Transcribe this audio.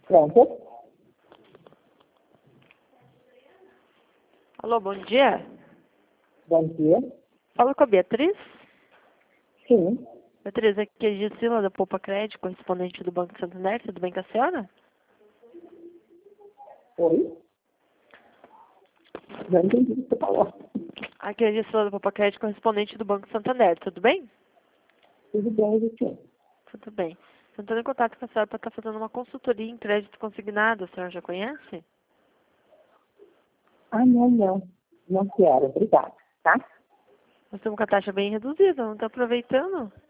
Pronto. Alô, bom dia. Bom dia. Fala com a Beatriz. Sim. Beatriz, aqui é a Gisela da Poupa Crédito, correspondente do Banco Santander. Tudo bem com a senhora? Oi? Não entendi o que você falou. Aqui é a Gisela da Poupa Crédito, correspondente do Banco Santander. Tudo bem? Tudo bem, Justina? Tudo bem. Estou entrando em contato com a senhora para estar fazendo uma consultoria em crédito consignado. A senhora já conhece? Ah, não. Não quero. Obrigada, tá? Nós estamos com a taxa bem reduzida, não está aproveitando?